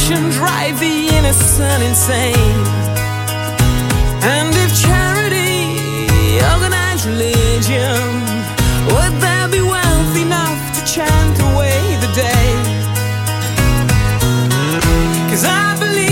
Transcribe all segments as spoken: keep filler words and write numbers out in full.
corruption drive the innocent insane. And if charity organized religion, would there be wealth enough to chant away the day? 'Cause I believe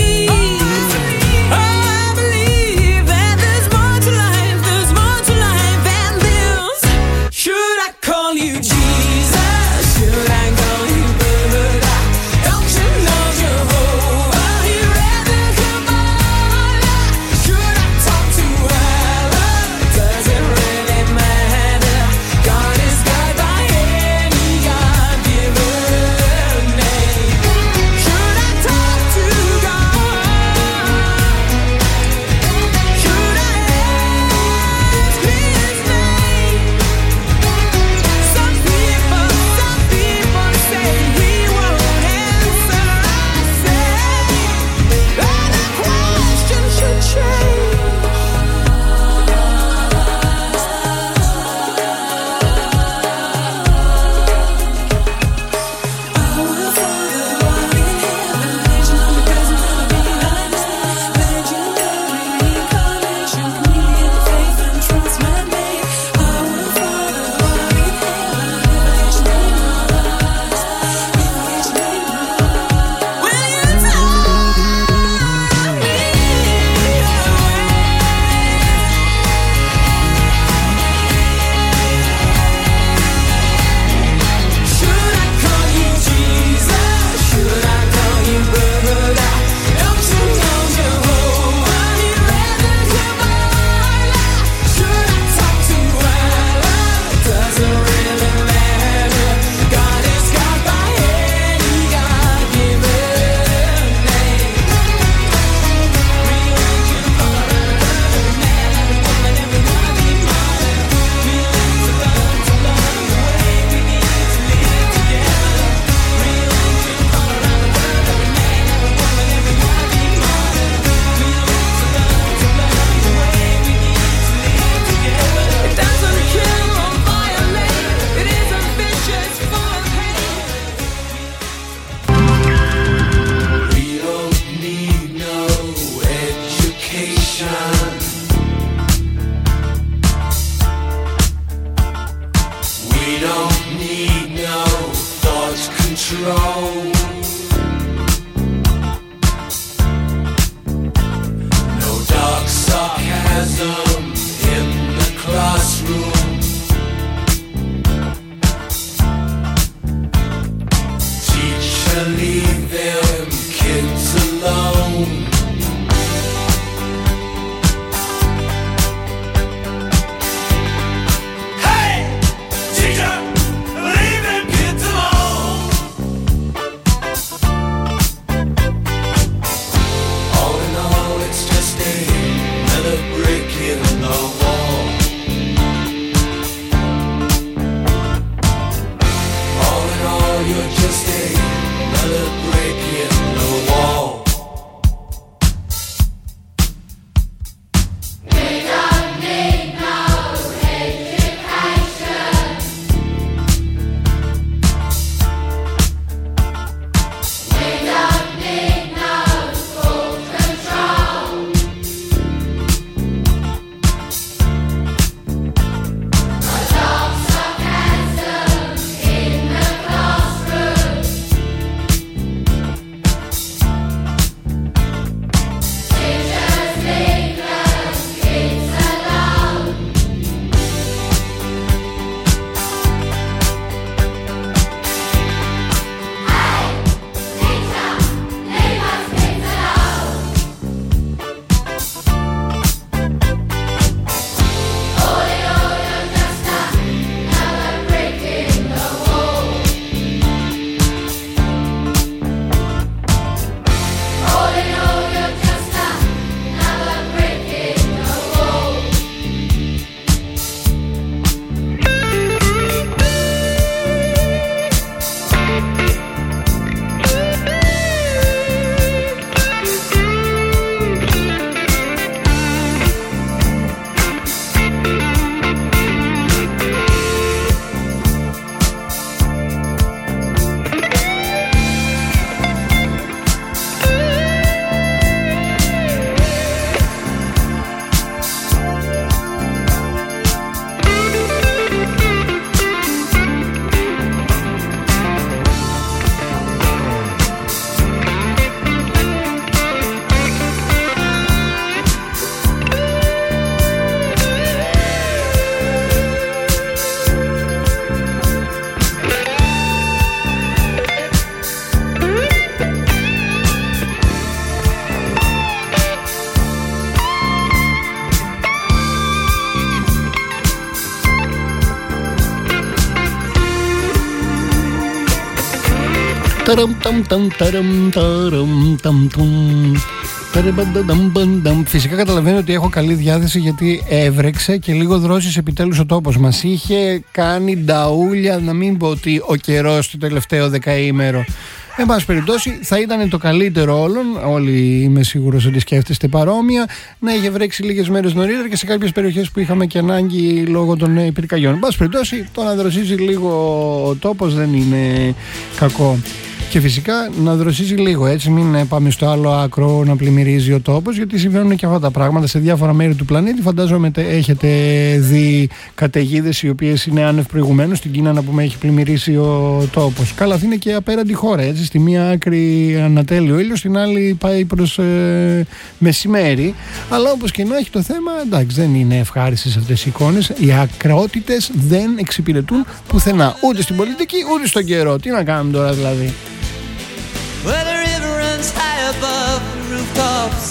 Φυσικά καταλαβαίνω ότι έχω καλή διάθεση, γιατί έβρεξε και λίγο δρόσης επιτέλους ο τόπος μας. Είχε κάνει νταούλια, να μην πω ότι ο καιρός το τελευταίο δεκαήμερο. Εν πάση περιπτώσει, θα ήταν το καλύτερο όλων. Όλοι είμαι σίγουρος ότι σκέφτεστε παρόμοια. Να είχε βρέξει λίγες μέρες νωρίτερα και σε κάποιες περιοχές που είχαμε και ανάγκη λόγω των πυρκαγιών. Εν πάση περιπτώσει, το να δροσίζει λίγο ο τόπος δεν είναι κακό. Και φυσικά να δροσίζει λίγο, έτσι, μην πάμε στο άλλο άκρο να πλημμυρίζει ο τόπος, γιατί συμβαίνουν και αυτά τα πράγματα σε διάφορα μέρη του πλανήτη. Φαντάζομαι έχετε δει καταιγίδες οι οποίες είναι άνευ προηγουμένου. Στην Κίνα, να πούμε, έχει πλημμυρίσει ο τόπος. Καλά, αυτή είναι και απέραντη χώρα, έτσι. Στη μία άκρη ανατέλει ο ήλιος, στην άλλη πάει προς ε, μεσημέρι. Αλλά όπως και να έχει το θέμα, εντάξει, δεν είναι ευχάριστες αυτές οι εικόνες. Οι ακραότητες δεν εξυπηρετούν πουθενά, ούτε στην πολιτική ούτε στον καιρό. Τι να κάνουμε τώρα δηλαδή. Well, the river runs high above the rooftops.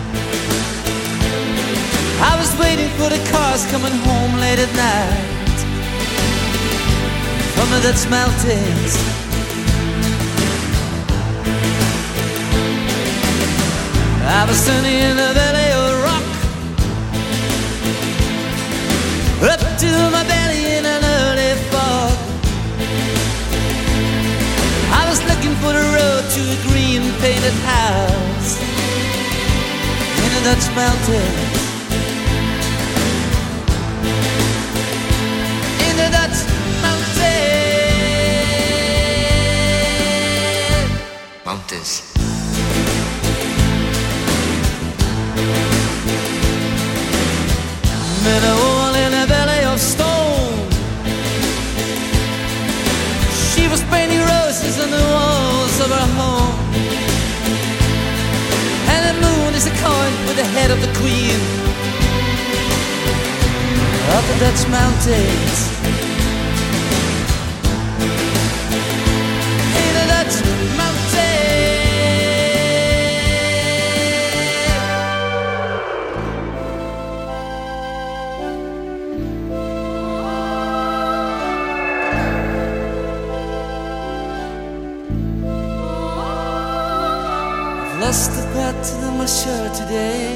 I was waiting for the cars coming home late at night from the Dutch mountains. I was standing in the valley of rock, up to my belly in an early fog. I was looking for the road to a green painted house in the Dutch mountains. In the Dutch mountains. Mountains. Met a woman in a valley of stone. She was painting roses on the walls of her home, and the moon is a coin with the head of the queen of the Dutch mountains. In the Dutch mountains. Lost the pattern of my shirt today.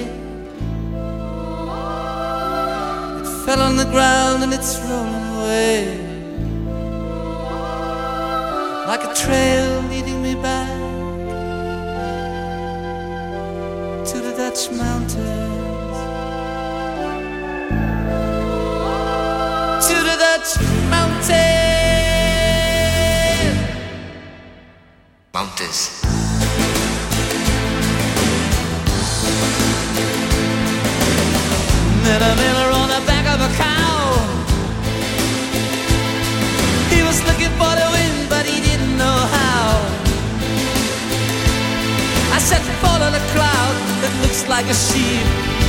It fell on the ground and it's rolling away, like a trail leading me back to the Dutch mountains. To the Dutch mountains. Mountains. Met a miller on the back of a cow. He was looking for the wind, but he didn't know how. I said, follow the cloud that looks like a sheep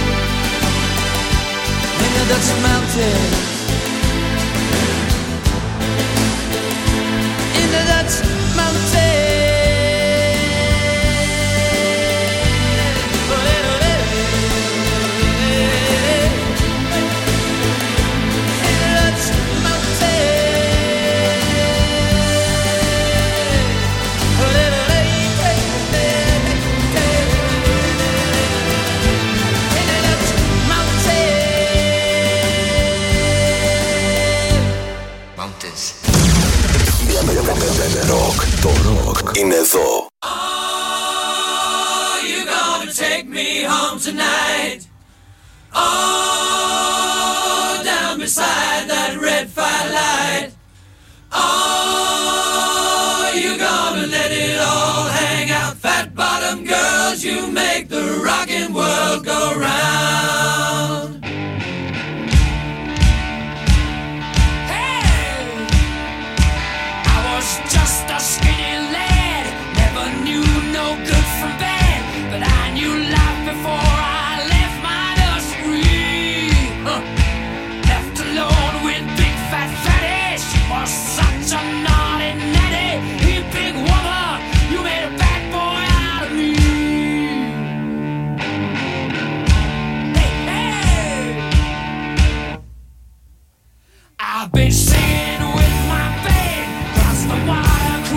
in the Dutch mountains. In the Dutch mountains. Ροκ, το ροκ είναι εδώ. Are you gonna take me home tonight? Oh, down beside that red firelight. Oh, you gonna let it all hang out? Fat bottom girls, you make the rockin' world go round. Just a skinny lad, never knew no good from bad, but I knew life before I left my nursery. Huh. Left alone with big fat fatty, she was such a naughty natty. You big woman, you made a bad boy out of me. Hey, hey. I've been singing with my band, 'cause the water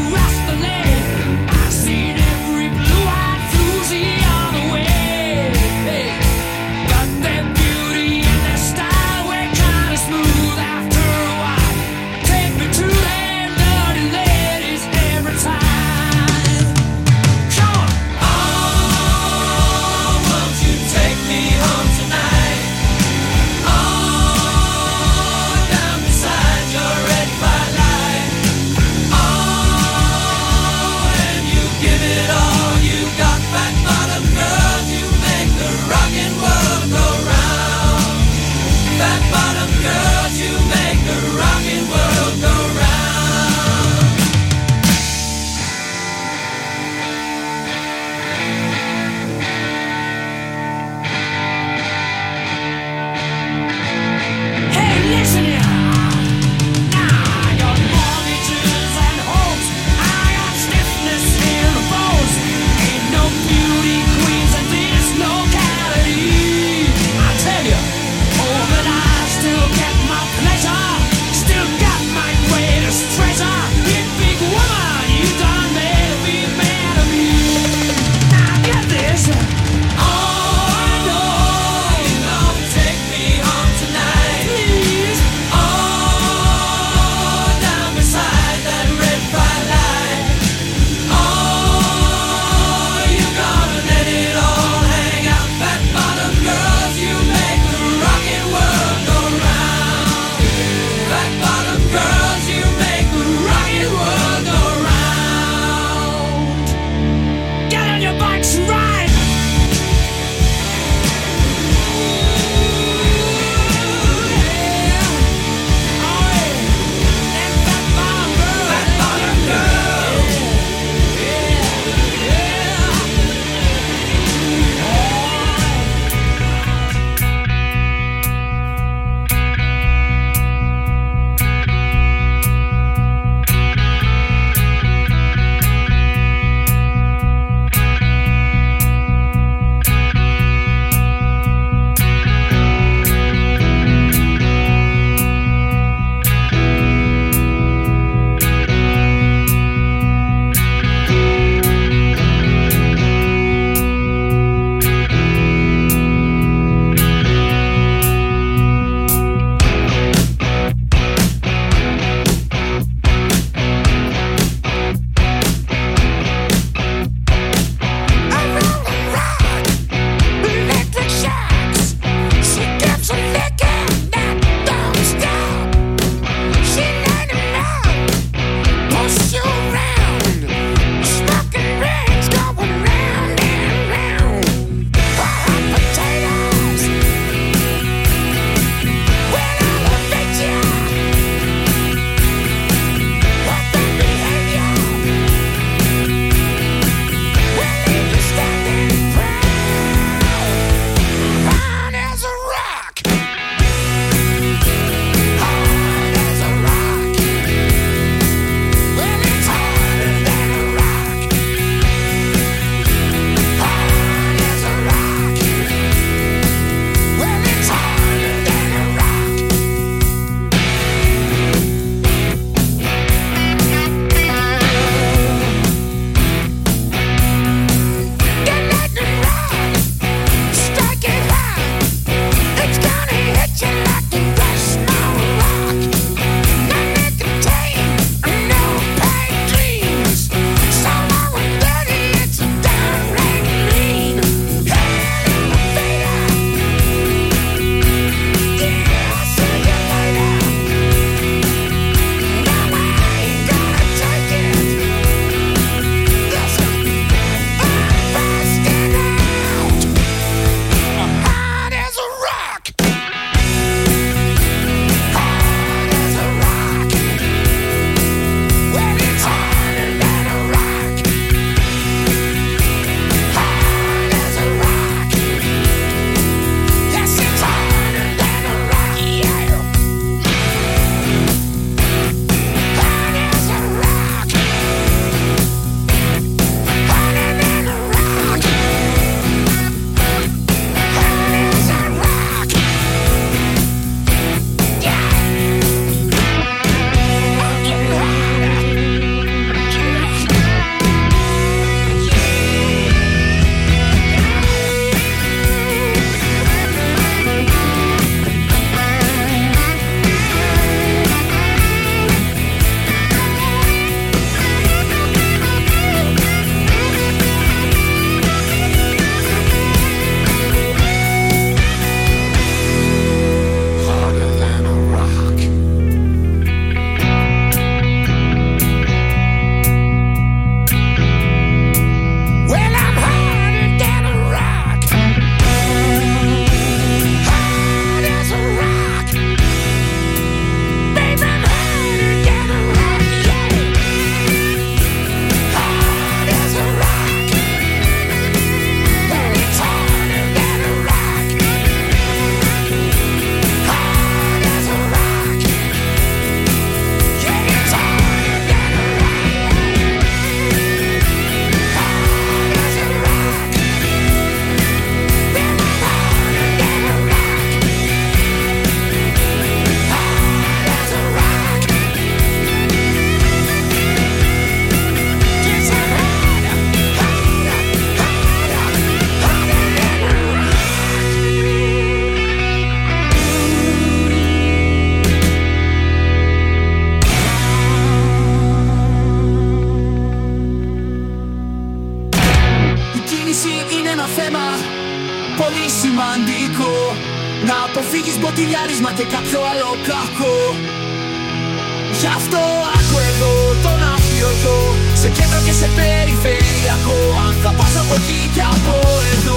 πολύ σημαντικό να αποφύγεις μποτιλιάρισμα και κάποιο άλλο κακό. Γι' αυτό άκου εδώ τον αφιωτό, σε κέντρο και σε περιφερειακό, αν θα πας από εκεί και από εδώ.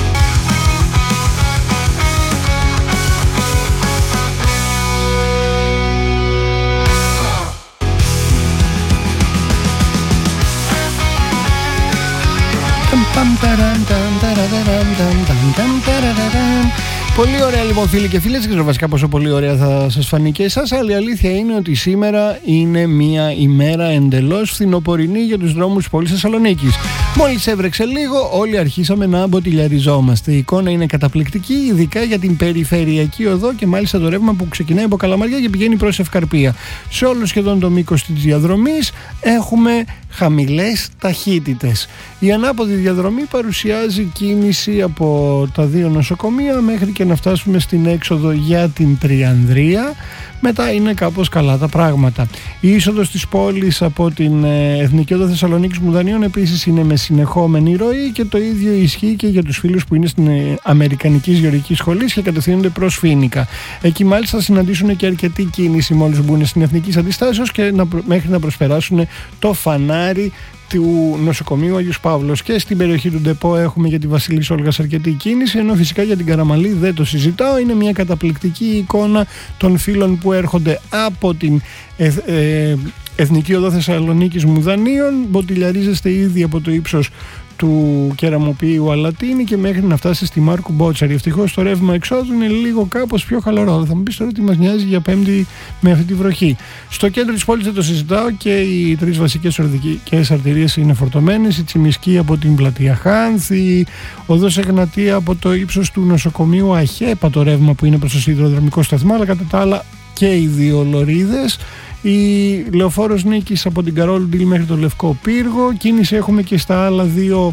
Πολύ ωραία λοιπόν φίλοι και φίλες, δεν ξέρω βασικά πόσο πολύ ωραία θα σας φανεί και εσάς, αλλά η αλήθεια είναι ότι σήμερα είναι μια ημέρα εντελώς φθινοπορεινή για τους δρόμους της πόλης Θεσσαλονίκης. Μόλις έβρεξε λίγο, όλοι αρχίσαμε να μποτιλιαριζόμαστε. Η εικόνα είναι καταπληκτική, ειδικά για την περιφερειακή οδό και μάλιστα το ρεύμα που ξεκινάει από Καλαμαριά και πηγαίνει προς Ευκαρπία. Σε όλο σχεδόν το μήκος της διαδρομής έχουμε χαμηλές ταχύτητες. Η ανάποδη διαδρομή παρουσιάζει κίνηση από τα δύο νοσοκομεία μέχρι και να φτάσουμε στην έξοδο για την Τριανδρία. Μετά είναι κάπως καλά τα πράγματα. Η είσοδος της πόλης από την Εθνική Οδό Θεσσαλονίκης Μουδανίων επίσης είναι με συνεχόμενη ροή και το ίδιο ισχύει και για τους φίλους που είναι στην Αμερικανικής Γεωργικής Σχολής και κατευθύνονται προς Φοίνικα. Εκεί μάλιστα θα συναντήσουν και αρκετή κίνηση μόλις μπουν στην Εθνικής Αντιστάσεως και να, μέχρι να προσπεράσουν το φανάρι του νοσοκομείου Άγιος Παύλος. Και στην περιοχή του Ντεπό έχουμε για τη Βασιλής Όλγας αρκετή κίνηση, ενώ φυσικά για την Καραμαλή δεν το συζητάω. Είναι μια καταπληκτική εικόνα των φίλων που έρχονται από την ε, ε, Εθνική Οδό Θεσσαλονίκης Μουδανίων. Μποτιλιαρίζεστε ήδη από το ύψος του Κεραμοποιείου Αλατίνη και μέχρι να φτάσει στη Μάρκου Μπότσαρη. Ευτυχώς το ρεύμα εξόδου είναι λίγο κάπως πιο χαλαρό. Θα μου πεις τώρα τι μας νοιάζει για Πέμπτη με αυτή τη βροχή. Στο κέντρο της πόλης δεν το συζητάω και οι τρεις βασικές οδικές αρτηρίες είναι φορτωμένες. Η Τσιμισκή από την πλατεία Χάνθη, οδός Εγνατία από το ύψος του νοσοκομείου Αχέπα το ρεύμα που είναι προς το σιδηροδρομικό σταθμό, αλλά κατά τα άλλα και οι δύο λωρίδες. Η Λεωφόρος Νίκης από την Καρόλου Ντιλ μέχρι το Λευκό Πύργο. Κίνηση έχουμε και στα άλλα δύο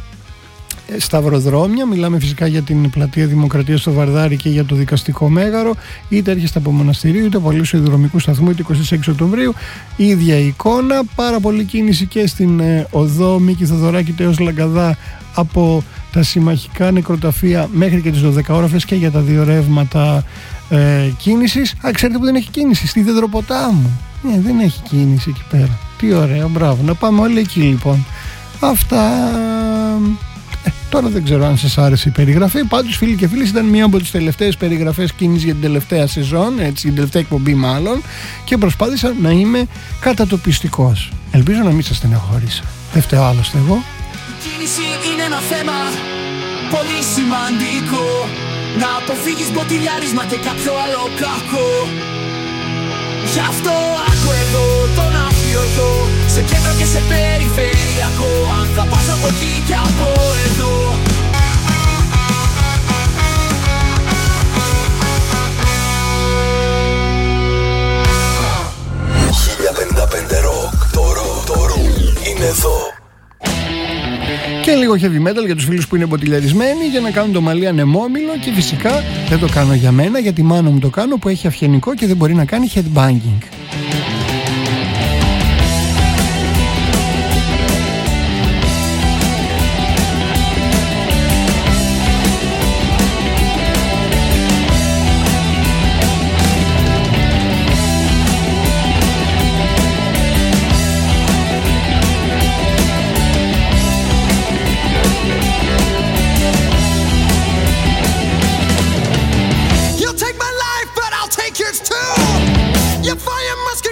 σταυροδρόμια. Μιλάμε φυσικά για την πλατεία Δημοκρατίας στο Βαρδάρι και για το Δικαστικό Μέγαρο. Είτε έρχεστε από Μοναστηρίου είτε από Αλήσου Ιδρομικού Σταθμού είτε εικοστή έκτη Οκτωβρίου. Η ίδια εικόνα. Πάρα πολύ κίνηση και στην ε, οδό Μίκη Θοδωράκη τέος Λαγκαδά από τα συμμαχικά νεκροταφεία μέχρι και τις δωδεκαόροφες και για τα δύο ρεύματα ε, κίνησης. Α, ξέρετε που δεν έχει κίνηση? Στη Δεδροποτάμου. Ναι, δεν έχει κίνηση εκεί πέρα. Τι ωραία, μπράβο. Να πάμε όλοι εκεί λοιπόν. Αυτά. Ε, τώρα δεν ξέρω αν σας άρεσε η περιγραφή. Πάντως φίλοι και φίλοι, ήταν μία από τις τελευταίες περιγραφές κίνησης για την τελευταία σεζόν, έτσι, για την τελευταία εκπομπή μάλλον, και προσπάθησα να είμαι κατατοπιστικός. Ελπίζω να μην σας στεναχώρησα. Δεν φταίω άλλωστε εγώ. Η κίνηση είναι ένα θέμα πολύ σημαντικό, να αποφύγεις μποτιλιάρισμα και κάποιο άλλο κακό. Γι' αυτό άκου εδώ τον αφιωτό, σε κέντρο και σε περιφερειακό, αν θα πας από εκεί και από εδώ. χίλια πενήντα πέντε ροκ, το ροκ, το ροκ είναι εδώ. Και λίγο heavy metal για τους φίλους που είναι μποτιλιαρισμένοι, για να κάνουν το μαλλί ανεμόμυλο. Και φυσικά δεν το κάνω για μένα, για τη μάνα μου το κάνω που έχει αυγενικό και δεν μπορεί να κάνει headbanging. Your fire must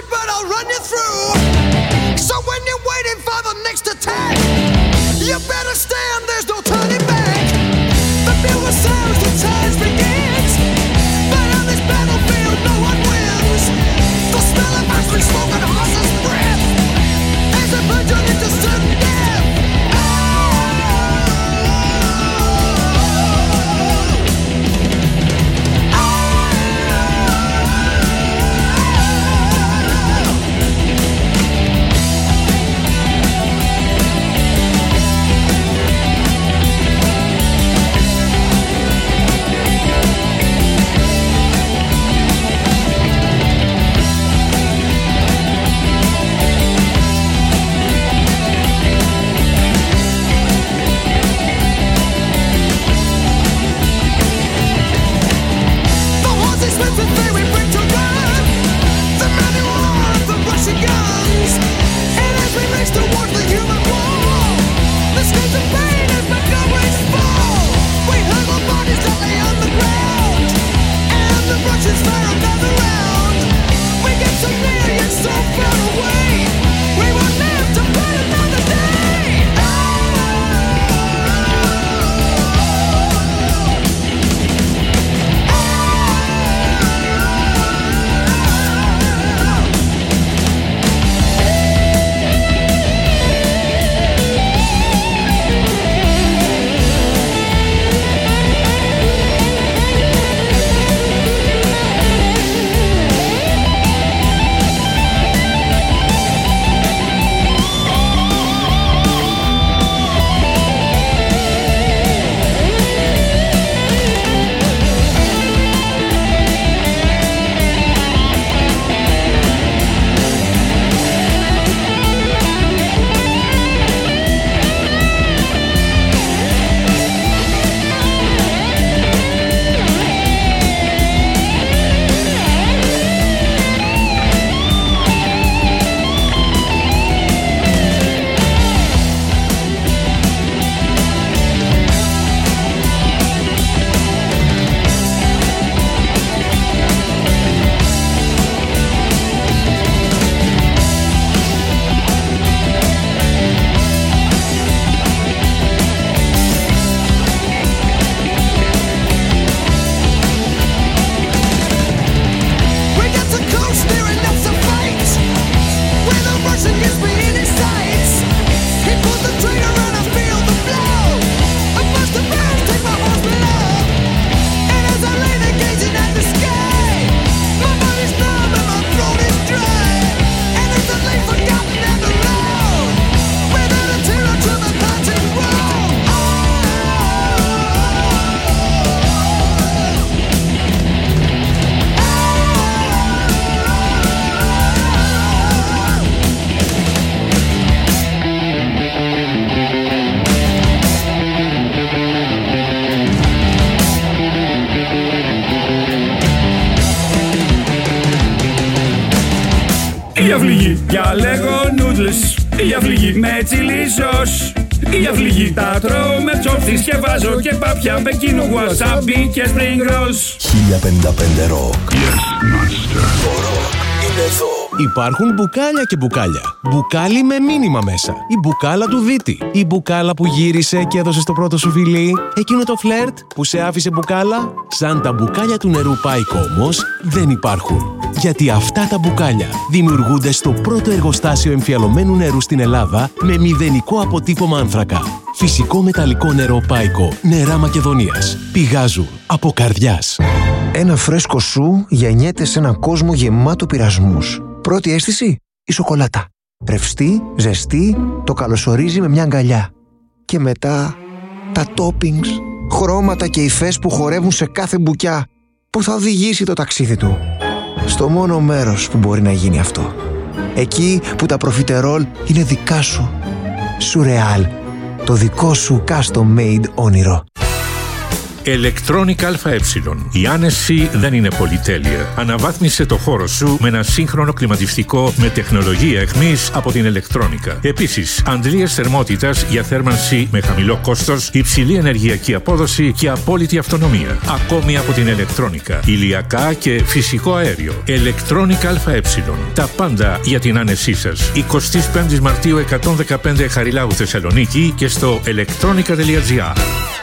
Αλέγω νούτλες, για φλυγή με τσιλί σος. Για φλυγή τα τρώω με τσόφτις και βάζω και πάπια πεκίνου, wasabi και spring rolls. χίλια πενήντα πέντε Rock. Yes, master. Το rock είναι εδώ. Υπάρχουν μπουκάλια και μπουκάλια. Μπουκάλι με μήνυμα μέσα. Η μπουκάλα του Δίτη. Η μπουκάλα που γύρισε και έδωσε το πρώτο σου φιλί. Εκείνο το φλερτ που σε άφησε μπουκάλα. Σαν τα μπουκάλια του νερού Πάικο όμως δεν υπάρχουν. Γιατί αυτά τα μπουκάλια δημιουργούνται στο πρώτο εργοστάσιο εμφιαλωμένου νερού στην Ελλάδα με μηδενικό αποτύπωμα άνθρακα. Φυσικό μεταλλικό νερό Πάικο. Νερά Μακεδονίας. Πηγάζουν από καρδιάς. Ένα φρέσκο σου γεννιέται σε έναν κόσμο γεμάτο πειρασμούς. Πρώτη αίσθηση, η σοκολάτα. Ρευστή, ζεστή, το καλωσορίζει με μια αγκαλιά. Και μετά, τα toppings, χρώματα και υφές που χορεύουν σε κάθε μπουκιά, που θα οδηγήσει το ταξίδι του στο μόνο μέρος που μπορεί να γίνει αυτό. Εκεί που τα προφιτερόλ είναι δικά σου. Σουρεάλ, το δικό σου custom made όνειρο. Electronic ΑΕ. Η άνεση δεν είναι πολυτέλεια. Αναβάθμισε το χώρο σου με ένα σύγχρονο κλιματιστικό με τεχνολογία εχμής από την Electronica. Επίσης, αντλίες θερμότητας για θέρμανση με χαμηλό κόστος, υψηλή ενεργειακή απόδοση και απόλυτη αυτονομία. Ακόμη από την Electronica. Ηλιακά και φυσικό αέριο. Electronic ΑΕ. Τα πάντα για την άνεσή σας. εικοστή πέμπτη Μαρτίου εκατόν δεκαπέντε Χαριλάου Θεσσαλονίκη και στο electronica τελεία gr.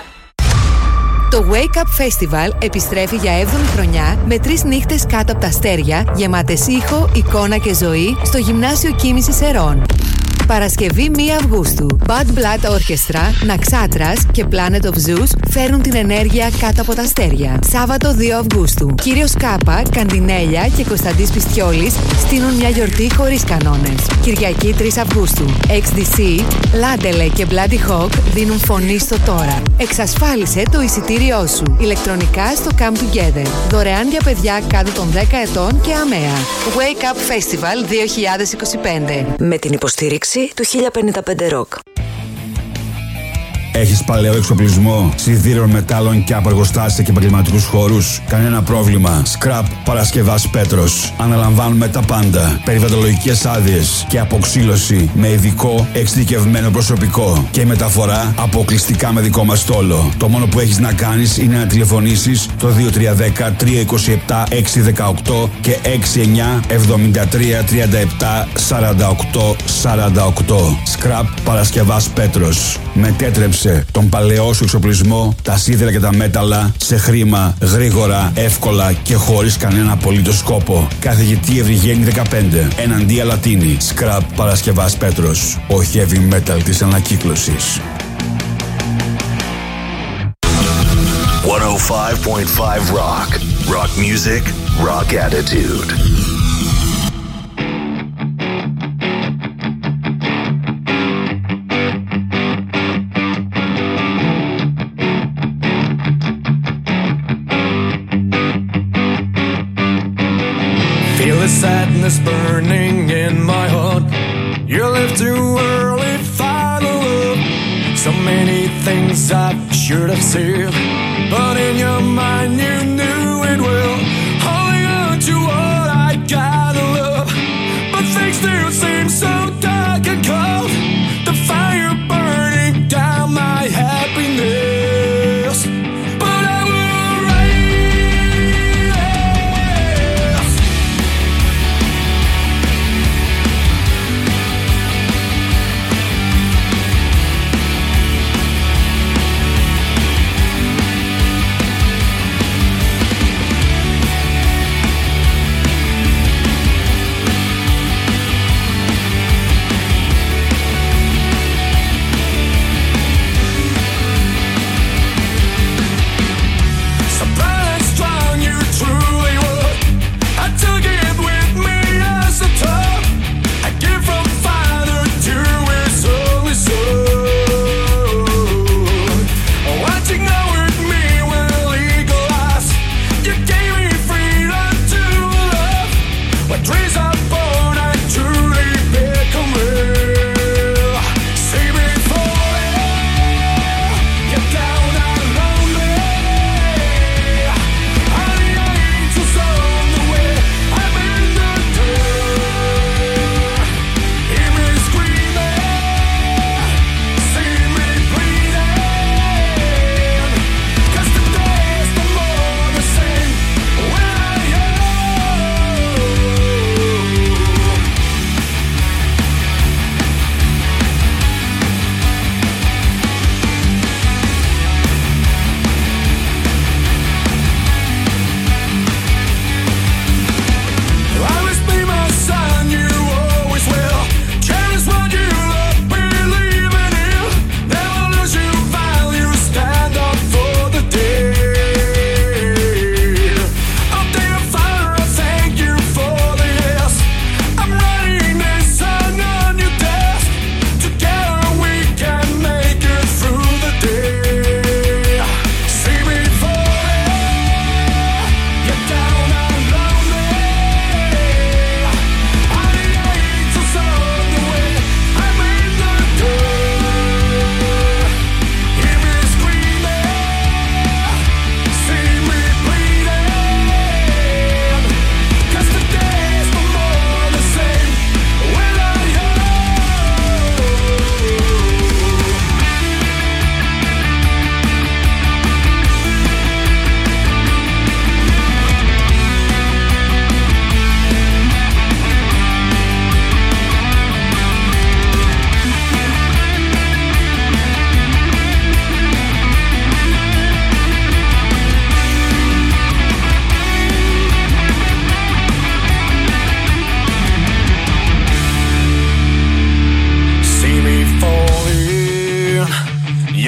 Το Wake Up Festival επιστρέφει για έβδομη χρονιά με τρεις νύχτες κάτω από τα αστέρια, γεμάτες ήχο, εικόνα και ζωή στο Γυμνάσιο Κίνησης Ερών. Παρασκευή πρώτη Αυγούστου. Bad Blood Orchestra, Naxatras και Planet of Zeus φέρνουν την ενέργεια κάτω από τα αστέρια. Σάββατο δύο Αυγούστου. Κύριος Κάπα, Καντινέλια και Κωνσταντής Πιστιόλης στείνουν μια γιορτή χωρίς κανόνες. Κυριακή τρεις Αυγούστου. εξ ντι σι, Λάντελε και Bloody Hawk δίνουν φωνή στο τώρα. Εξασφάλισε το εισιτήριό σου. Ηλεκτρονικά στο Come Together. Δωρεάν για παιδιά κάτω των δέκα ετών και αμαία. Wake Up Festival δύο χιλιάδες είκοσι πέντε. Με την υποστήριξη του χίλια πενήντα πέντε Rock. Έχεις παλαιό εξοπλισμό, σιδήρων, μετάλλων και από εργοστάσια και επαγγελματικούς χώρους? Κανένα πρόβλημα. Scrap Παρασκευάς Πέτρος. Αναλαμβάνουμε τα πάντα. Περιβαλλοντολογικές άδειες και αποξύλωση με ειδικό εξειδικευμένο προσωπικό. Και μεταφορά αποκλειστικά με δικό μας στόλο. Το μόνο που έχεις να κάνεις είναι να τηλεφωνήσεις το δύο τρία ένα μηδέν τρία δύο επτά έξι ένα οκτώ και έξι εννιά εβδομήντα τρία τριάντα επτά σαράντα οκτώ σαράντα οκτώ. Scrap Παρασκευάς Πέτρος. Μετέτρεψε τον παλαιό σου εξοπλισμό, τα σίδερα και τα μέταλλα σε χρήμα, γρήγορα, εύκολα και χωρίς κανένα απολύτως σκόπο. Καθηγητή Ευρυγένη δεκαπέντε, εναντία Λατίνη. Scrap Παρασκευάς Πέτρος. Ο heavy metal της ανακύκλωσης. εκατόν πέντε κόμμα πέντε Rock. Rock music, rock attitude. Sadness burning in my heart. You left too early, final love. So many things I should have said, but in your mind you knew it well. Holding on to what I gotta love, but things still seem so dark and cold. The fire burning down my happiness, but I will rise.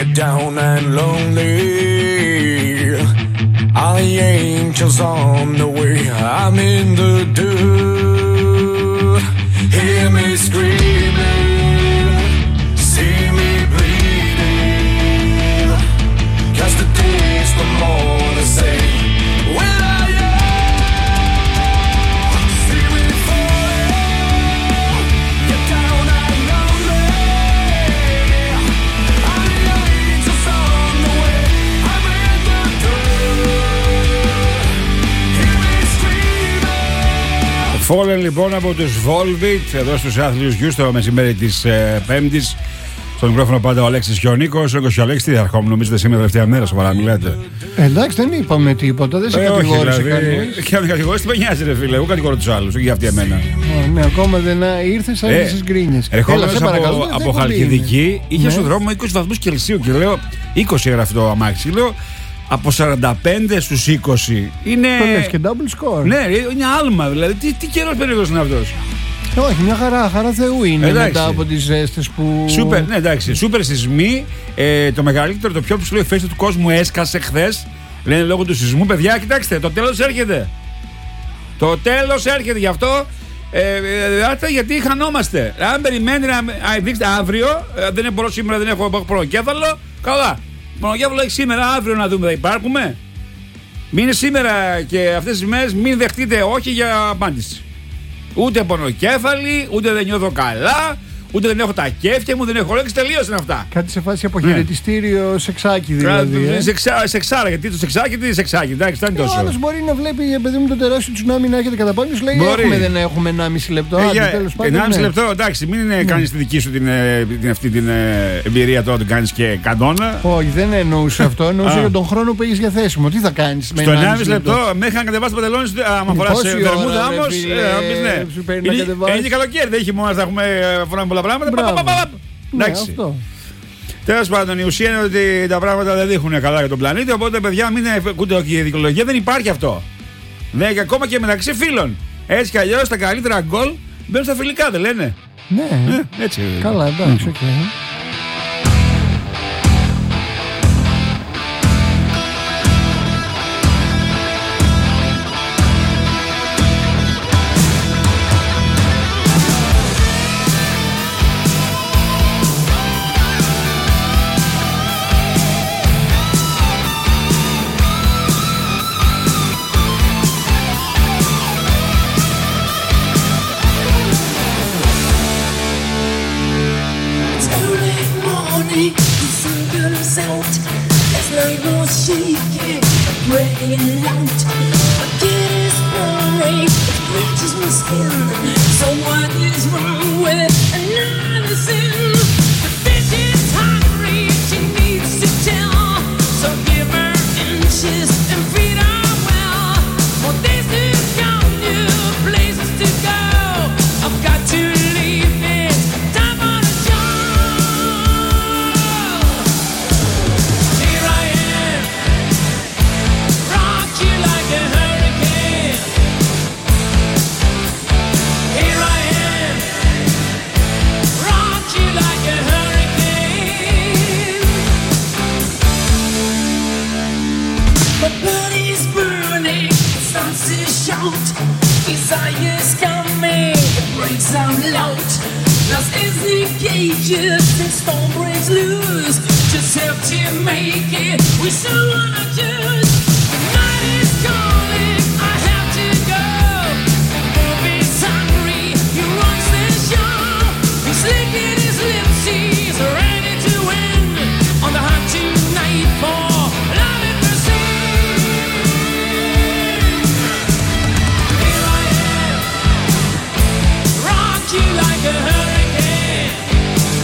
you're down and lonely. All the angels on the way. I'm in the dirt. Hear me screaming, see me bleeding. 'Cause the day's the more to say. Where are you? See me falling. You're down and lonely. All the angels on the way. I'm in the dirt. Hear me screaming. Fallen λοιπόν από τους Volbeat εδώ στους Άθλιους Γιους το μεσημέρι της ε, Πέμπτης. Στο μικρόφωνο πάντα ο Αλέξης και ο Νίκος. Ο Νίκος και ο Αλέξης τι αρχόμουν, νομίζετε σήμερα τελευταία μέρα, σοβαρά μιλάτε. Εντάξει, δεν είπαμε τίποτα, δεν σε ε, κατηγόρησε δηλαδή, κανείς. Και αν με κατηγορήσει, με νοιάζει ρε φίλε. Εγώ κατηγορώ τους άλλους, όχι για αυτή εμένα. Oh, ναι, ακόμα δεν ήρθες, άρχισες ε, γκρίνιες. Ερχόμενος από, από Χαλκιδική, είχε ναι. στον δρόμο είκοσι βαθμούς Κελσίου και λέω είκοσι έγραφε το αμάξι. Λέω από σαράντα πέντε στους είκοσι είναι. Το λες και double score. Ναι, είναι άλμα δηλαδή. Τι, τι καιρός περίοδος είναι αυτός. Όχι, μια χαρά, χαρά Θεού είναι εντάξει. Μετά από τις ζέστες που. Σούπερ, ναι, εντάξει. Σούπερ σεισμοί. Ε, το μεγαλύτερο, το πιο ψηλό ηφαίστειο του κόσμου έσκασε χθες. Λένε λόγω του σεισμού. Παιδιά, κοιτάξτε, το τέλος έρχεται. Το τέλος έρχεται. Γι' αυτό ε, ε, γιατί χανόμαστε. Αν περιμένει να δείξετε αύριο, ε, δεν μπορώ σήμερα, δεν έχω πονοκέφαλο. Καλά. Πονοκέφαλο έχει σήμερα, αύριο να δούμε, θα υπάρχουμε. Μην είναι σήμερα και αυτές τις μέρες, μην δεχτείτε όχι για απάντηση. Ούτε πονοκέφαλη, ούτε δεν νιώθω καλά, ούτε δεν έχω τα κέφια μου, δεν έχω λέξει, τελείωσαν αυτά. Κάτι σε φάση αποχαιρετιστήριο ναι. Σεξάκι δηλαδή. Ε? Σεξά, σεξάρα, γιατί το σεξάκι, τι σεξάκι, εντάξει, δεν είναι τόσο. Ο άλλος μπορεί να βλέπει, παιδί μου, το τεράστιο τσουνάμι να έχετε κατά πάνω, σου λέει μπορεί. Έχουμε, δεν έχουμε ενάμιση λεπτό. Ε, για, τέλος πάντων, ενάμιση ναι. λεπτό, εντάξει, μην ναι. κάνεις τη δική σου την, την, αυτή την εμπειρία τώρα, την κάνεις και καντόνα. Όχι, δεν εννοούσε αυτό, εννοούσε για τον χρόνο που έχεις διαθέσιμο. Τι θα κάνεις με στο ενάμιση λεπτό, μέχρι να κατεβάσεις το παντελόνι σου, άμα φοράς βερμούδα όμως, είναι καλοκαίρι, δεν έχει μόνο να έχουμε φοράμε πολλά πράγματα. Εντάξει. Τέλος πάντων, η ουσία είναι ότι τα πράγματα δεν δείχνουν καλά για τον πλανήτη. Οπότε, παιδιά, μην ακούτε και η δικαιολογία. Δεν υπάρχει αυτό. Δεν, ακόμα και μεταξύ φίλων. Έτσι κι αλλιώς τα καλύτερα γκολ μπαίνουν στα φιλικά, δεν λένε. Ναι, ε, έτσι. Καλά, εντάξει, οκ. Okay.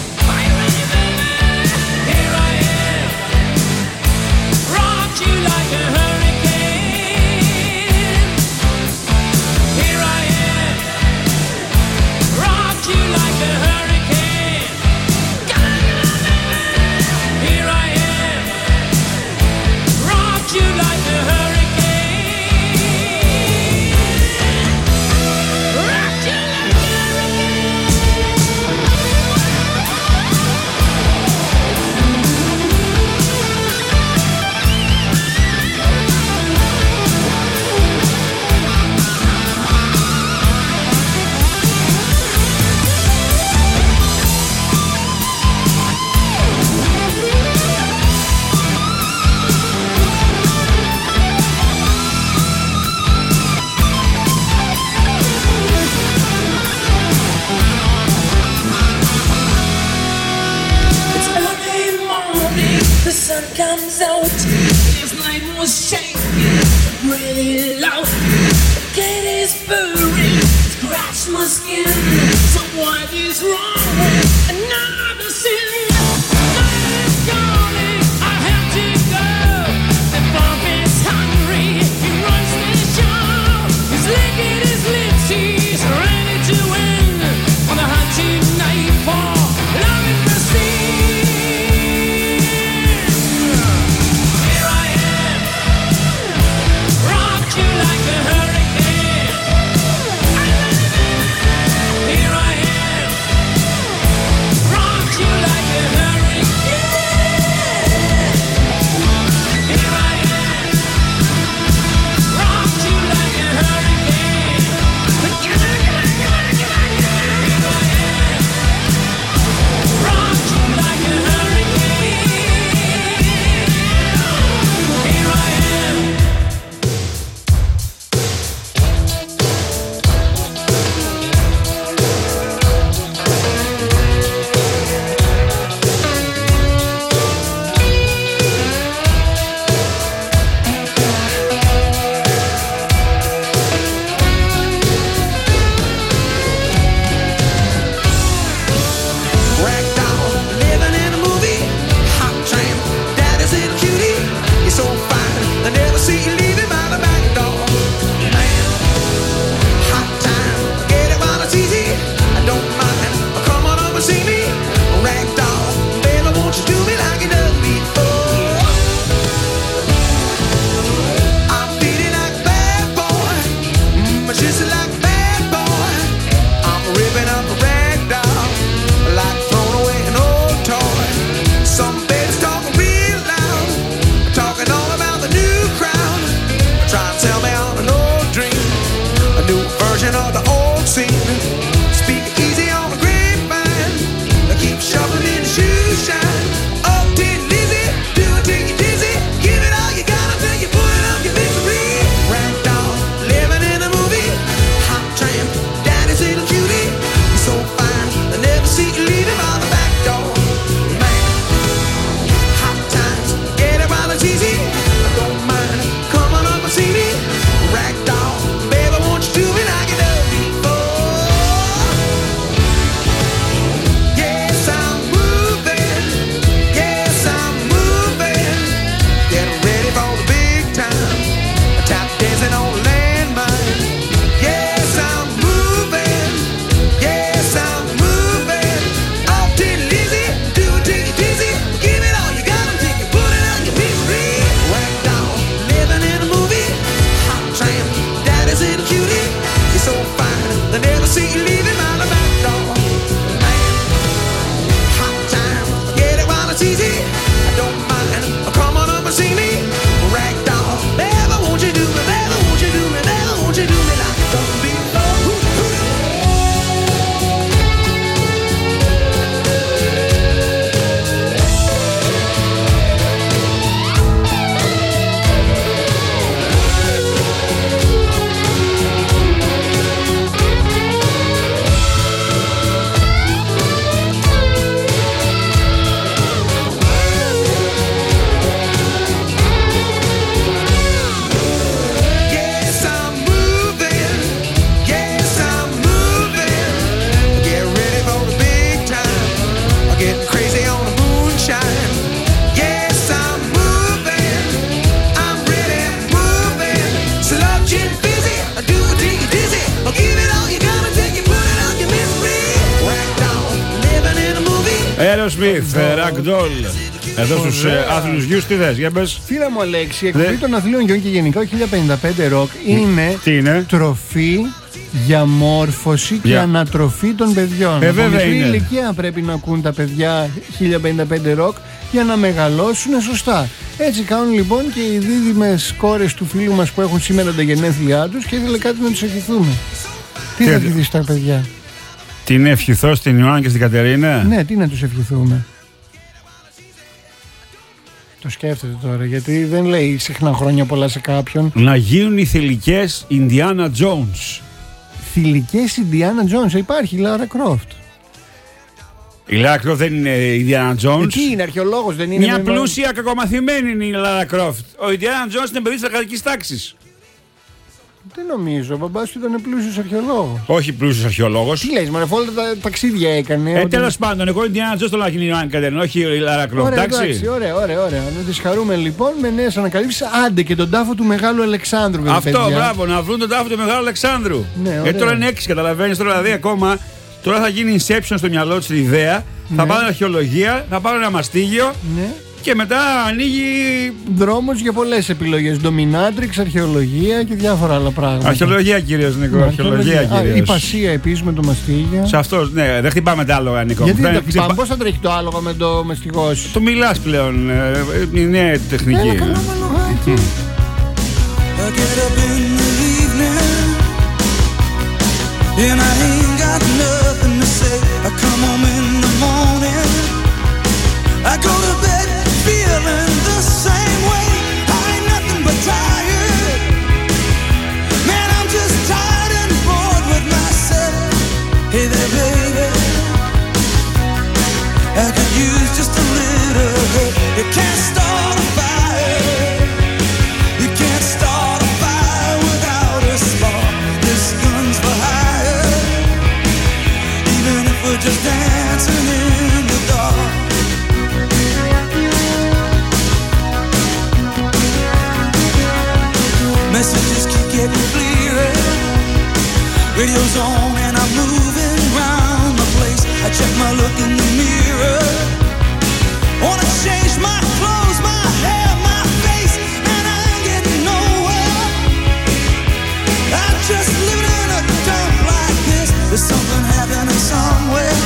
Like sun comes out. His night was shaking, really loud. The cat is purring, scratch my skin. So what is wrong with another sin? Night is calling, I have to go. The bump is hungry, he runs the show. He's licking his lips, he's ready to win. On the hunting night for love and mercy. Here I am, rock you like a hurricane. Here I am, rock you like a hurricane. Here I am, rock you like a hurricane. Here I am, rock you like a hurricane. Here I am. Ragdoll, living in a movie. Hot tramp, daddy's a cutie. You're so fine, I never see you leaving by the back door. Man, hot time, get it while it's easy. I don't mind, come on over see me. Ragdoll, baby, won't you do me like you done before? I'm feeling like a bad boy, mm, just like a bad boy. I'm ripping up a ragdoll, like throwing away an old toy. Some babies talking real loud, talking all about the new crowd. Trying to tell me on an old dream, a new version of the old scene. Speak easy on the grapevine, keep shoving in the shoe shine. Up to you, Lizzie, do it till you're dizzy. Give it all you got until you put it up your misery. Ragdoll, living in a movie. Hot tramp, daddy's little cutie. You're so fine, I never see you leaving by the back door. Man, hot times, get it while it's easy. I don't mind, come on up and see me. Ragdoll, baby, won't you do me like you done before? Yes, I'm moving. Yes, I'm moving. Getting ready for the big time. Tap dancing on the landmine. Yes, I'm moving. Yes, I'm moving. Up to you, Lizzie. Do it till you're dizzy. Give it all you got until you put it on your misery. Ragdoll, living in a movie. Hot tramp, daddy's little cutie. You're so fine, they never see you leaving by the back door. Man, hot time, get it while it's easy. I don't mind, come on up and see me. Ragdoll, baby, won't you do me, baby, won't you do me, baby, won't you do me like you done before? Yes, I'm moving. Yes, I'm moving. Get ready for the big time. I'm getting crazy on the moonshine. Yes, I'm moving. I'm ready, moving. Slow, gin, busy. I do it till you're dizzy. I'll give it all you got until you put it on your misery. Ragdoll, living in a movie. Aerosmith, Ragdoll. Εδώ στους ε, άθλιους γιους τι θες, για πες. Φίλα μου Αλέξη, η εκπομπή των αθλίων γιών και γενικά ο χίλια πενήντα πέντε Rock είναι, Τι είναι? τροφή για μόρφωση και Για. ανατροφή των παιδιών. Ε, Από βέβαια μικρή είναι. ηλικία πρέπει να ακούν τα παιδιά χίλια πενήντα πέντε Rock για να μεγαλώσουν σωστά. Έτσι κάνουν λοιπόν και οι δίδυμες κόρες του φίλου μας που έχουν σήμερα τα γενέθλιά τους και ήθελε κάτι να τους ευχηθούμε. Τι Τι θα ήθελε? ευχηθείς στα παιδιά? Την ευχηθώ στην Ιωάννη και στην Κατερίνα. Ναι, τι να τους ευχηθούμε? Το σκέφτεται τώρα, γιατί δεν λέει συχνά χρόνια πολλά σε κάποιον. Να γίνουν οι θηλυκές Ινδιάνα Τζόουνς. Θηλυκές Ινδιάνα Τζόνς, υπάρχει η Λάρα Κρόφτ. Η Λάρα Κρόφτ δεν είναι η Ιντιάνα Τζόνς. Τι είναι, αρχαιολόγος δεν είναι? Μια με... πλούσια κακομαθημένη είναι η Λάρα Κρόφτ. Ο Ιντιάνα Τζόνς είναι παιδί της εργατικής τάξης. Δεν νομίζω, ο μπαμπάς του ήταν πλούσιος αρχαιολόγος. Όχι πλούσιος αρχαιολόγος. Τι λες, μωρέ, όλα τα ταξίδια έκανε. Ε, ότι... τέλος πάντων, εγώ Ιντιάνα Τζόνς θέλω να γίνει ο Άννη Κατερίνα, όχι η Λάρα Κρόφτ. Ωραία, εντάξει, ωραία, ωραία, ωραία. Να τις χαρούμε λοιπόν με νέες ανακαλύψεις. Άντε και τον τάφο του Μεγάλου Αλεξάνδρου. Αυτό, παιδιά. μπράβο, να βρουν τον τάφο του Μεγάλου Αλεξάνδρου. Ναι, γιατί τώρα είναι έξι, καταλαβαίνεις, τώρα δηλαδή ακόμα. Τώρα θα γίνει inception στο μυαλό της η ιδέα. Ναι. Θα πάνε αρχαιολογία, θα πάρουν ένα μαστίγιο. Ναι. Και μετά ανοίγει δρόμος για πολλές επιλογές. Dominatrix, αρχαιολογία και διάφορα άλλα πράγματα. Αρχαιολογία κυρίως, Νίκο. Ναι, αρχαιολογία κυρίως. Η πασία επίσης με το μαστίγιο. Σε αυτό, ναι, δεν χτυπάμε τα άλογα, Νίκο. Γιατί δεν χτυπάμε, ξεπα... πώς θα τρέχει το άλογο με το μαστιγός? Το μιλάς πλέον. Είναι νέα τεχνική. Έλα, καλά με αλογάκι. And I ain't got nothing to say. I come home in the morning, I go to bed feeling the same way. I ain't nothing but tired. Man, I'm just tired and bored with myself. Hey there, baby, I could use just a little help. You can't start a fire. You can't start a fire without a spark. This gun's for hire. Even if we're just dancing in the dark. Messages keep getting clearer. Radio's on and I'm moving around the place. I check my look in the mirror. Wanna change my clothes, my hair, my face, and I ain't getting nowhere. I'm just living in a dump like this. There's something happening somewhere.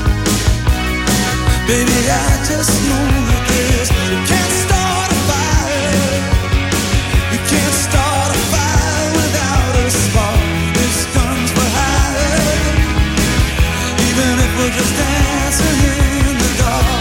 Baby, I just know that this. You can't start a fire. You can't start a fire without a spark. This gun's for hire. Even if we're just dancing in the dark.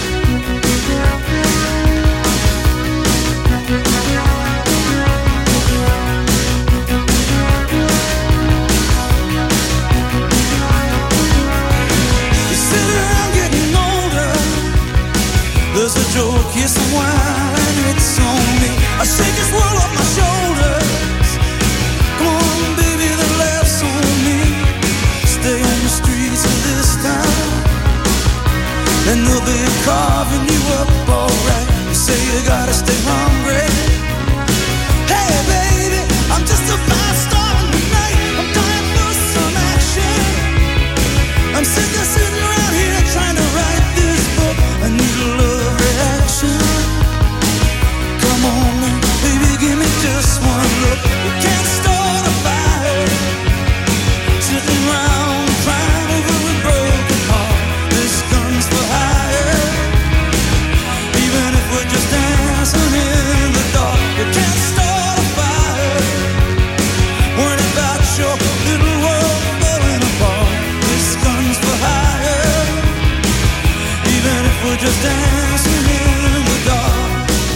You sit around getting older. There's a joke here somewhere and it's on me. I shake this world off my shoulders. Come on, baby, the laughs on me. Stay on the streets of this town, and they'll be carving you up alright. You say you gotta stay hungry. Hey, baby, I'm just a fast star tonight. I'm dying for some action. I'm sitting, sitting around here trying to write this book. I need a love reaction. Come on now, baby, give me just one look. We can't start a fire, sitting around crying over a broken heart. This gun's for hire. Even if we're just dancing in the dark, we can't start a fire. Worrying about your little world falling apart. This gun's for hire. Even if we're just dancing in the dark.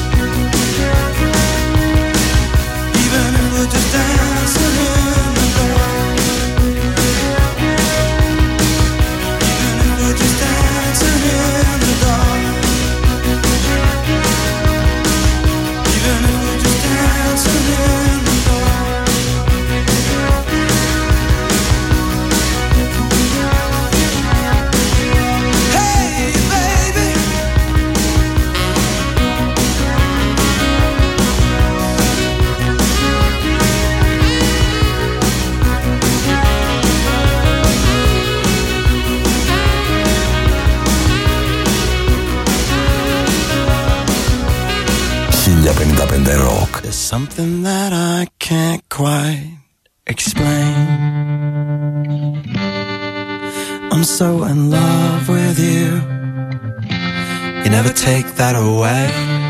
Even if we're just dancing in the dark. Even if we're just dancing in the dark. Even if we're just dancing in the dark. Hey, baby. χίλια πενήντα πέντε Rock. There's something that I can't quite explain. I'm so in love with you. You never take that away.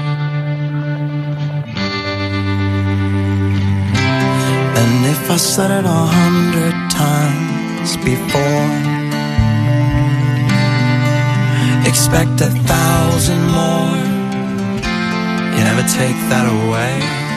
And if I said it a hundred times before, expect a thousand more. You never take that away.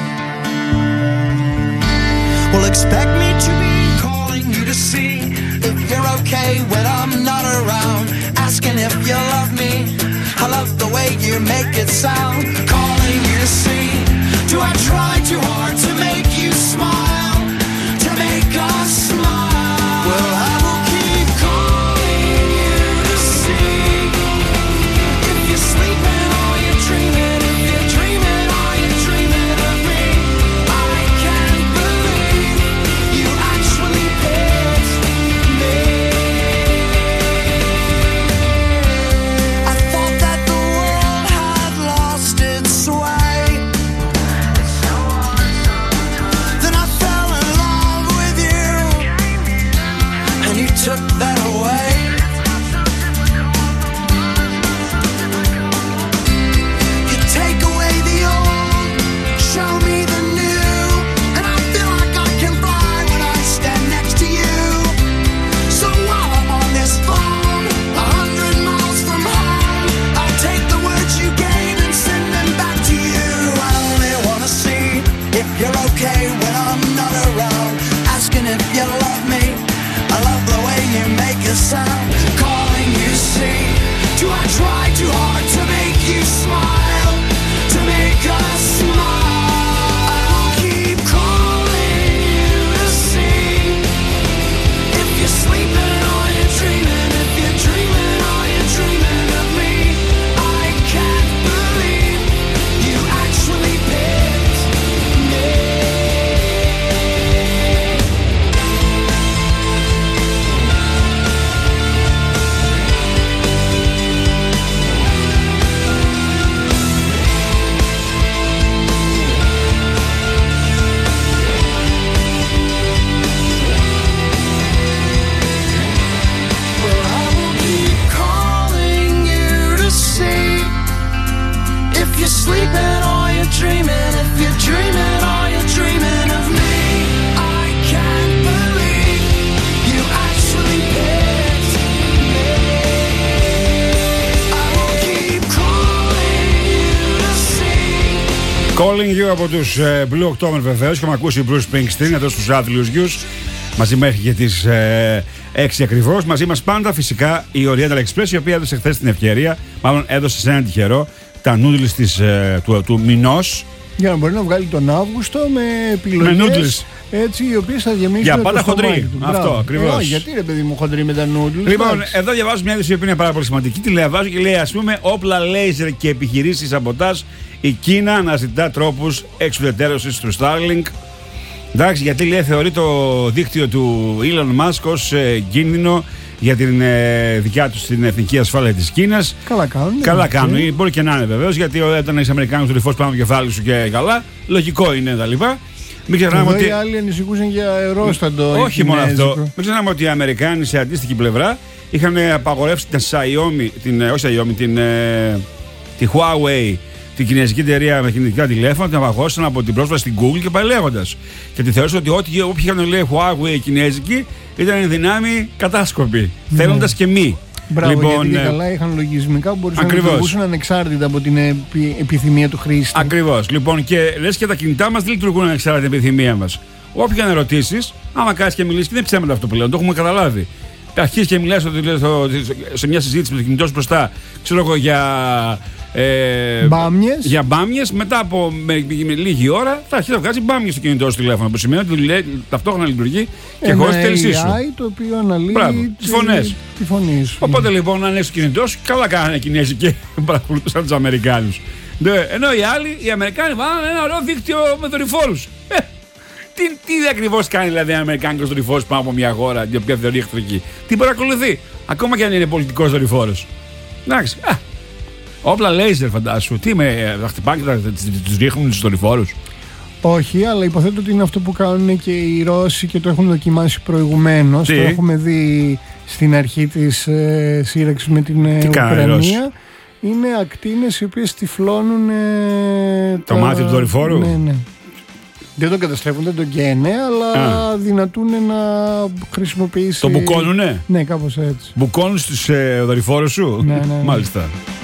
Well, expect me to be calling you to see if you're okay when I'm not around. Ask asking if you love me. I love the way you make it sound. Calling you to see. Do I try too hard to make you smile? To make us smile? Well, I will keep calling you to see. If you're sleeping or you're dreaming, if you're dreaming or you're dreaming of me, I can't believe you actually picked me. I thought that the world had lost its way. Then I fell in love with you, and you took that away. You take away the old, show me the new, and I feel like I can fly when I stand next to you. So while I'm on this phone, a hundred miles from home, I'll take the words you gave and send them back to you. I only wanna see if you're okay when I'm not around, asking if you love me. I love the way you make a sound. Calling you, see. Do I try too hard to make you smile? To make us smile? I'll keep calling you to see. If you're sleeping or you're dreaming, if you're dreaming or you're dreaming of me, I can't believe you actually picked me. Well, I will keep calling you to see. If you're sleeping or you're dreaming, if you're dreaming or you're dreaming of me, I can't believe you actually picked me. I will keep calling you to see. Calling you από τους ε, Blue October βεβαίως. Και με ακούσει Bruce Springsteen εδώ στους άθλιους γιους. Μαζί μέχρι και τις ε, έξι ακριβώς. Μαζί μας πάντα φυσικά η Oriental Express, η οποία έδωσε χθες την ευκαιρία, μάλλον έδωσε σε έναν τυχερό, τα noodles της, ε, του, του μηνός. Για να μπορεί να βγάλει τον Αύγουστο με επιλογές. Με noodles. Έτσι, οι οποίες θα γεμίσουν. Για το πάντα στομάχι χοντρή. του. Αυτό, Μπράβο. ακριβώς. Ε, γιατί ρε παιδί μου χοντρή με τα noodles. Λοιπόν, εντάξει. εδώ διαβάζω μια είδηση που είναι πάρα πολύ σημαντική. Τη διαβάζω και λέει: ας πούμε, όπλα λέιζερ και επιχειρήσεις σαμποτάζ. Η Κίνα αναζητά τρόπους εξουδετερώσης του Starlink. Εντάξει, γιατί λέει θεωρεί το δίκτυο του Elon Musk ως ε, κίνδυνο για την ε, δικιά του την εθνική ασφάλεια της Κίνας. Καλά κάνουν. Καλά ναι. κάνουν. Μπορεί και να είναι βεβαίως, γιατί όταν έχεις Αμερικάνους τρυφός πάνω από το κεφάλι σου και καλά, λογικό είναι τα λοιπά. Μην ξεχνάμε Εδώ ότι. οι άλλοι ανησυχούσαν για αερόστατο. Όχι μόνο αυτό. Μην ξεχνάμε ότι οι Αμερικάνοι σε αντίστοιχη πλευρά είχαν απαγορεύσει την Xiaomi, την, όχι Xiaomi, την, ε, τη Huawei, την κινέζικη εταιρεία με κινητικά τηλέφωνα, την απαγόρευσαν από την πρόσβαση στην Google και πάει λέγοντας. Και τη θεώρησαν ότι ό,τι όποιοι είχαν λέει Huawei κινέζικη ήταν εν δυνάμει κατάσκοποι, mm. θέλοντας και μη. Μπράβο, λοιπόν, γιατί ε, καλά είχαν λογισμικά που μπορούσαν ακριβώς. να λειτουργούσαν ανεξάρτητα από την επι, επιθυμία του χρήστη. Ακριβώς. Λοιπόν, και λες και τα κινητά μας δεν λειτουργούν ανεξάρτητα την επιθυμία μας. Όποιον ερωτήσεις, άμα κάτσεις και μιλήσεις, και δεν ψέματα αυτό που λέω, το έχουμε καταλάβει. Αρχίζεις και μιλάς σε μια συζήτηση με το κινητό σου μπροστά, ξέρω εγώ για. Ε, μπάμιες. Για μπάμιες, μετά από με, με λίγη ώρα θα αρχίσει να βγάζει μπάμιες στο κινητό σου τηλέφωνο. Που σημαίνει ότι λέει, ταυτόχρονα λειτουργεί και χωρίς τη θέλησή σου. έι άι το οποίο αναλύει τις φωνές. Τη φωνή σου. Οπότε λοιπόν, αν έχεις το κινητό σου, καλά κάνανε οι Κινέζοι και παρακολουθούσαν τους Αμερικάνους. Ναι, ενώ οι άλλοι, οι Αμερικάνοι βάλανε ένα ωραίο δίκτυο με δορυφόρους. Ε, τι, τι ακριβώς κάνει δηλαδή ένα Αμερικάνικος δορυφόρος πάνω από μια χώρα, την οποία θεωρεί εχθρική. Την παρακολουθεί. Ακόμα και αν είναι πολιτικός δορυφόρος. Εντάξει. Α, όπλα λέιζερ φαντάσου. Τι με, θα χτυπάνε και θα τους ρίχνουν τους δορυφόρους. Όχι, αλλά υποθέτω ότι είναι αυτό που κάνουν και οι Ρώσοι και το έχουν δοκιμάσει προηγουμένως. Το έχουμε δει στην αρχή της ε, σύραξης με την ε, Ουκρανία. Είναι ακτίνες οι οποίες τυφλώνουν ε, το τα... μάτι του δορυφόρου. Ναι, ναι. Δεν τον καταστρέφουν, δεν τον καίνε, αλλά Α. δυνατούν να χρησιμοποιήσει. Το μπουκώνουνε. Ναι, κάπως έτσι. Μπουκώνουν στους ε, δορυφόρους σου. Ναι, ναι, ναι. Μάλιστα.